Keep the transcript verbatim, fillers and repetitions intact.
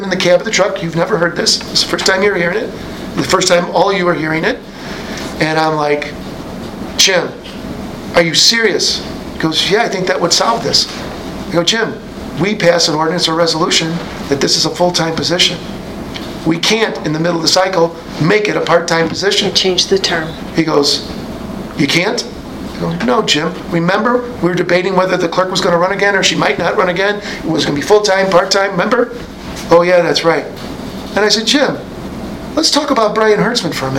in the cab of the truck. You've never heard this. It's the first time you're hearing it. The first time all of you are hearing it. And I'm like, Jim, are you serious? He goes, yeah, I think that would solve this. I go, Jim, we pass an ordinance or resolution that this is a full-time position. We can't, in the middle of the cycle, make it a part-time position. Change the term. He goes, you can't? I go, no, Jim. Remember, we were debating whether the clerk was going to run again or she might not run again. It was going to be full-time, part-time, remember? Oh, yeah, that's right. And I said, Jim, let's talk about Brian Hertzman for a minute.